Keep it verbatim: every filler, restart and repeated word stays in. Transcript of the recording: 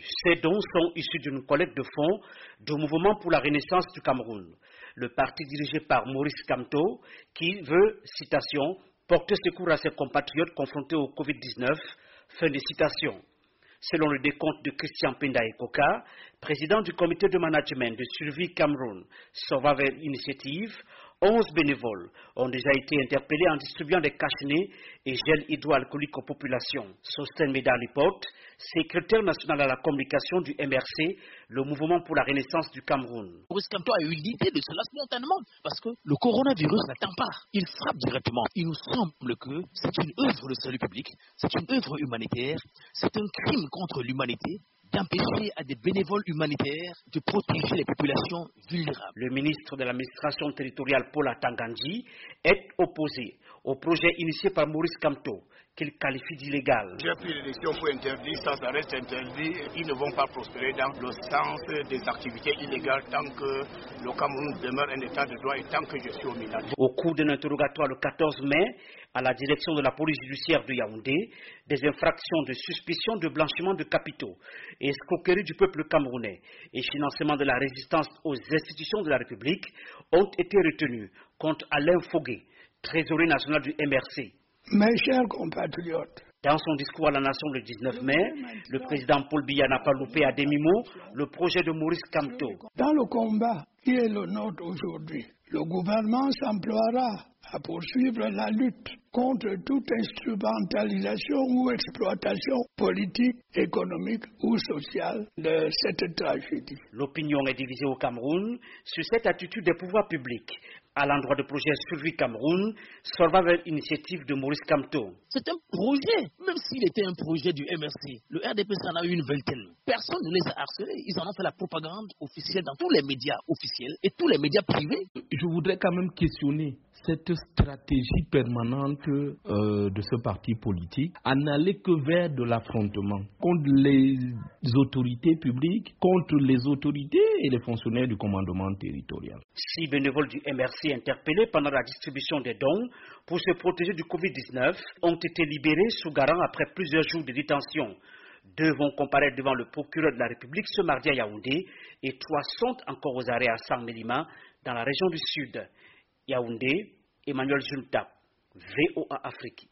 Ces dons sont issus d'une collecte de fonds du Mouvement pour la Renaissance du Cameroun, le parti dirigé par Maurice Kamto, qui veut, citation, porter secours à ses compatriotes confrontés au Covid dix-neuf, fin de citation. Selon le décompte de Christian Penda Ekoka, président du comité de management de Survie Cameroun, Survival Initiative, onze bénévoles ont déjà été interpellés en distribuant des cache-nez et gel hydroalcoolique aux populations. Sosten Medaliport, secrétaire national à la communication du M R C, le mouvement pour la renaissance du Cameroun. Maurice Kamto a eu l'idée de cela spontanément parce que le coronavirus n'attend pas. Il frappe directement. Il nous semble que c'est une œuvre de salut public, c'est une œuvre humanitaire, c'est un crime contre l'humanité d'empêcher à des bénévoles humanitaires de protéger les populations vulnérables. Le ministre de l'administration territoriale Paul Atangandji est opposé au projet initié par Maurice Kamto, qu'il qualifie d'illégal. J'ai pris les décisions pour interdire, ça, ça reste interdit. Ils ne vont pas prospérer dans le sens des activités illégales tant que le Cameroun demeure un état de droit et tant que je suis au Milan. Au cours d'un interrogatoire le quatorze mai, à la direction de la police judiciaire de Yaoundé, des infractions de suspicion de blanchiment de capitaux, escroquerie du peuple camerounais et financement de la résistance aux institutions de la République ont été retenues contre Alain Fogué, trésorier national du M R C. Mes chers compatriotes, dans son discours à la nation le dix-neuf mai, le président Paul Biya n'a pas loupé à demi-mot le projet de Maurice Kamto. Dans le combat qui est le nôtre aujourd'hui, le gouvernement s'emploiera à poursuivre la lutte contre toute instrumentalisation ou exploitation politique, économique ou sociale de cette tragédie. L'opinion est divisée au Cameroun sur cette attitude des pouvoirs publics à l'endroit du projet Survie Cameroun, Survival Initiative de Maurice Kamto. C'est un projet, même s'il était un projet du M R C. Le R D P en a eu une vingtaine. Personne ne les a harcelés. Ils en ont fait la propagande officielle dans tous les médias officiels et tous les médias privés. Je voudrais quand même questionner cette stratégie permanente euh, de ce parti politique à n'aller que vers de l'affrontement contre les autorités publiques, contre les autorités et les fonctionnaires du commandement territorial. Six bénévoles du M R C interpellés pendant la distribution des dons pour se protéger du Covid dix-neuf ont été libérés sous garant après plusieurs jours de détention. Deux vont comparaître devant le procureur de la République ce mardi à Yaoundé et trois sont encore aux arrêts à Sang-Mélima dans la région du Sud. Yaoundé, Emmanuel Junta, V O A Afrique.